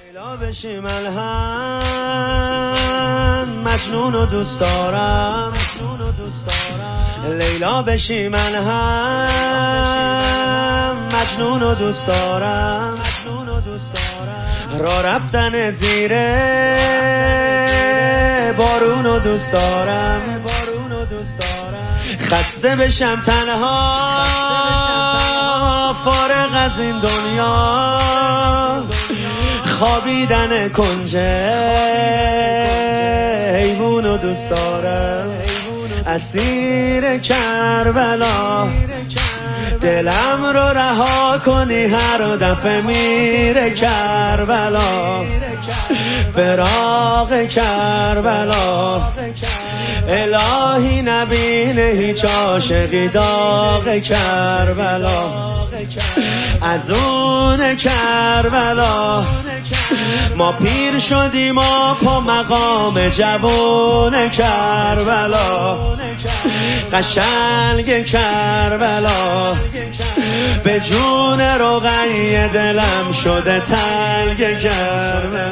لیلا بشی من هم مجنون و دوست دارم، لیلا بشی من هم مجنون و دوست دارم، را رفتن زیر بارون و دوست دارم، خسته بشم تنها فارغ از این دنیا، خوابیدن کنج حیوان و دوست دارم، اسیر کربلا دلم رو رها کنی هر دفعه میره کربلا، فراق کربلا الهی نبینه هیچ عاشقی داغ کربلا، از اون کربلا ما پیر شدیم و پا مقام جوون کربلا، قشنگ کربلا به جون رقیه دلم شده تنگ کربلا،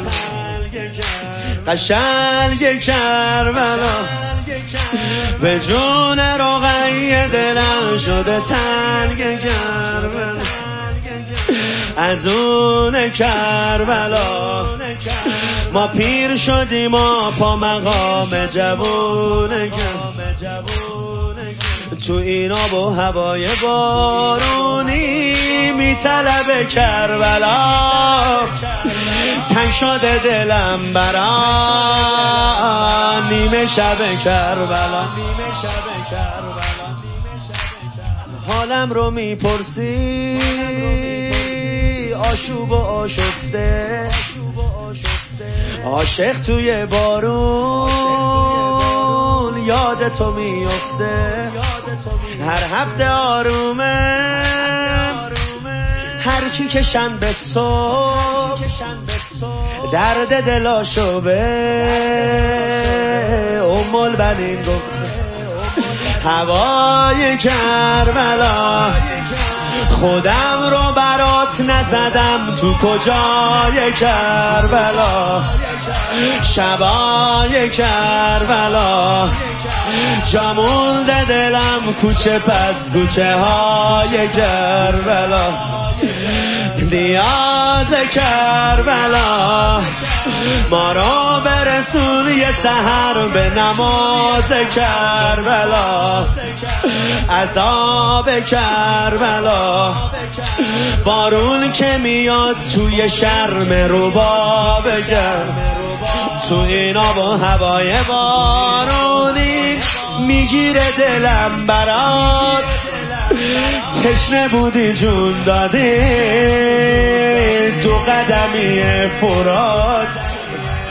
قشنگ کربلا به جون رقیه دلم شده تنگ کربلا، از اون کربلا ما پیر شدیم و پا مقام جوون کربلا، تو این آب و هوای بارونی میطلب کربلا، تنگ شده دلم برا نیمه شب کربلا، حالم رو میپرسی آشوب و آشفته، عاشق توی بارون یاد تو میفته، هر هفته آرومه هر چی که شنبه صبح درد دلاشو به ام البنین گفت، هوای کربلا خودم رو برات نزدم تو کجای کربلا، شبای کربلا جامونده دلم کوچه پس کوچه های کربلا، نیاز کربلا ما رو برسون یه سحر به نماز کربلا، عذاب کربلا بارون که میاد توی شرم رباب کرد، تو این آب و هوای بارونی میگیره دلم برات، تشنه بودی جون دادی دو قدمی فرات،